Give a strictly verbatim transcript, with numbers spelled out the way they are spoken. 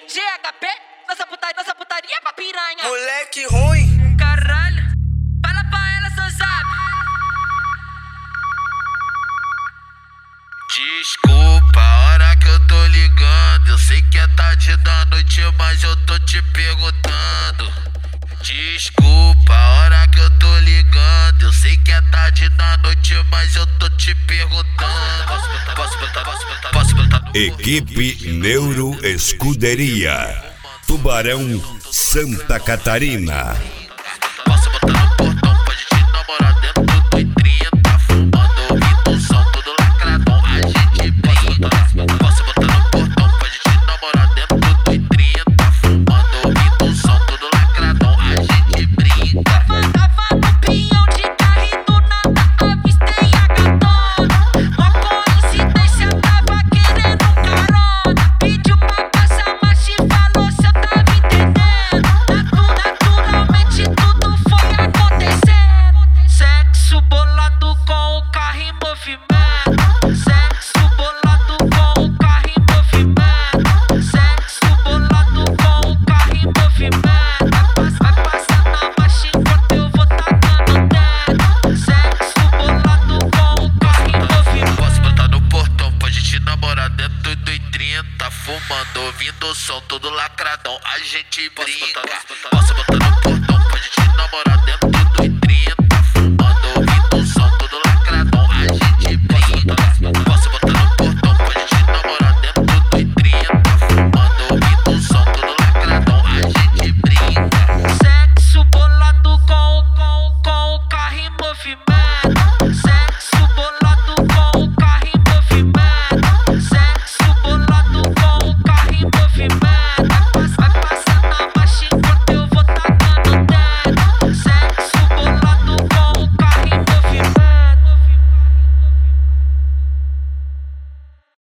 G H P, nossa putaria, nossa putaria pra piranha. Moleque ruim. Caralho, fala pra ela, seu zap. Desculpa a hora que eu tô ligando. Eu sei que é tarde da noite, mas eu tô te perguntando. Desculpa a hora que eu tô ligando. Eu sei que é tarde da noite, mas eu tô te perguntando. Posso perguntar, posso perguntar, posso perguntar, posso perguntar. Equipe Neuro Escuderia, Tubarão, Santa Catarina. Posso botar no portão pra gente namorar dentro do I trinta, fumando, ouvindo o som todo lacradão, a gente brinca. Posso botar no portão pra gente namorar dentro do I trinta, fumando, ouvindo o som todo lacradão, a gente brinca. Tava no pinhão de carro e do nada avistei a gatona. Uma coincidência, tava querendo carona. Pediu pra passar marcha e falou se eu tava entendendo. Naturalmente tudo foi acontecendo. Sexo bolado com o carro em movimento. Sexo bolado com o carro em movimento. Sexo bolado com o carro em movimento. Vai passar na marcha enquanto eu vou tacando dedo. Sexo bolado com o carro em movimento. Posso botar no portão pra gente namorar dentro do I trinta, fumando, ouvindo o som todo lacradão, a gente brinca. Posso botar no portão pra gente namorar dentro do I trinta,